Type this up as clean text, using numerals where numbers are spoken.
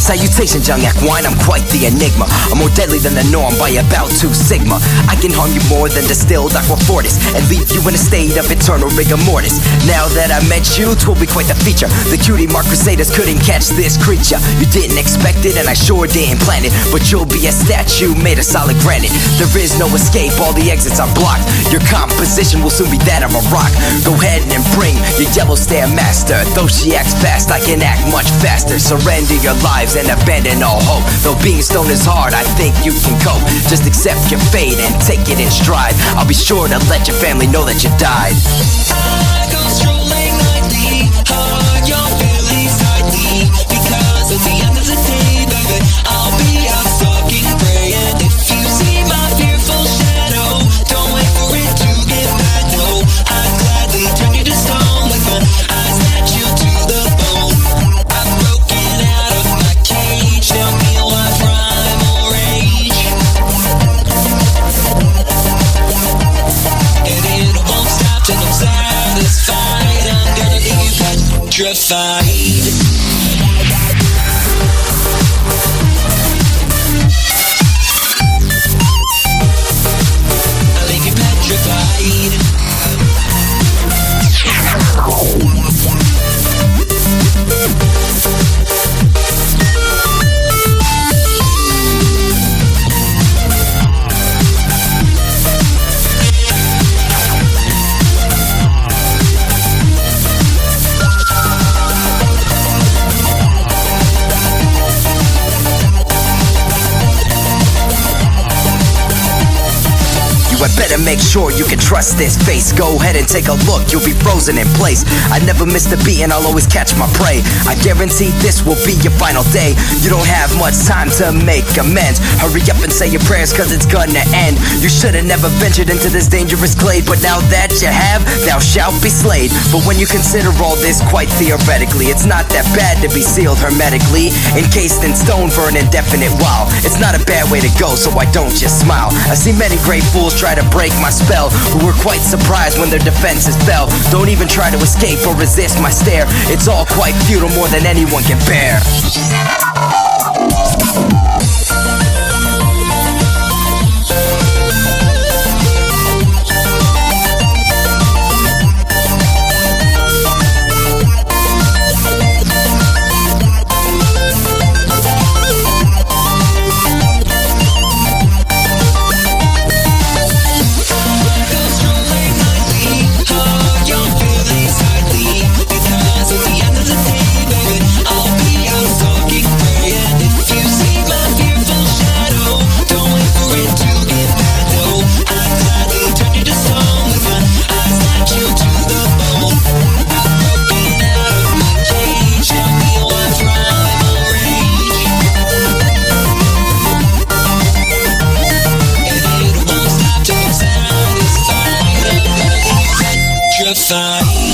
Salutations, young equine, I'm quite the enigma. I'm more deadly than the norm by about 2 sigma. I can harm you more than distilled Aquafortis and leave you in a state of eternal rigor mortis. Now that I met you, 'twill be quite the feature. The cutie mark crusaders couldn't catch this creature. You didn't expect it and I sure didn't plan it, but you'll be a statue made of solid granite. There is no escape, all the exits are blocked. Your composition will soon be that of a rock. Go ahead and bring your yellow stare master. Though she acts fast, I can act much faster. Surrender your lives and abandon all hope. Though being stoned is hard, I think you can cope. Just accept your fate and take it in stride. I'll be sure to let your family know that you died. I go strolling nightly, hug your belly slightly, because at the end of the day, baby, I'll be out stalking prey. And if you see my fearful shadow, don't wait for it to get bad, no. I'd gladly turn you to stone with my eyes that you to the bone. I've broken out of my cage, tell me why primal rage. And it won't stop till I'm satisfied. I'm gonna leave you petrified. I'll leave you petrified. You had better make sure you can trust this face. Go ahead and take a look, you'll be frozen in place. I never miss the beat and I'll always catch my prey. I guarantee this will be your final day. You don't have much time to make amends. Hurry up and say your prayers cause it's gonna end. You should've never ventured into this dangerous glade, but now that you have, thou shalt be slayed. But when you consider all this quite theoretically, it's not that bad to be sealed hermetically, encased in stone for an indefinite while. It's not a bad way to go, so I don't just smile. I see many great fools try to break my spell, who were quite surprised when their defenses fell. Don't even try to escape or resist my stare. It's all quite futile, more than anyone can bear. Petrified.